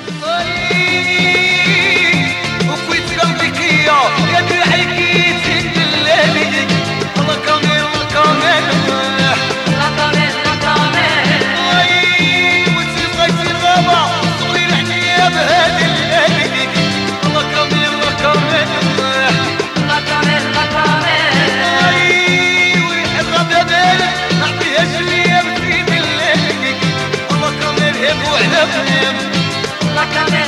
وكويت قلبك يا دعيكي تنلالي الله كامل الله كامل الله كامل الله كامل وانتي بغيتي الغابة صغير عليا بهادي الليالي الله كامل الله كامل الله كامل الله كامل ويحب غدا بالك نعطيها جميع بسيد الليالي الله كامل هب وعلى بنيم الله كامل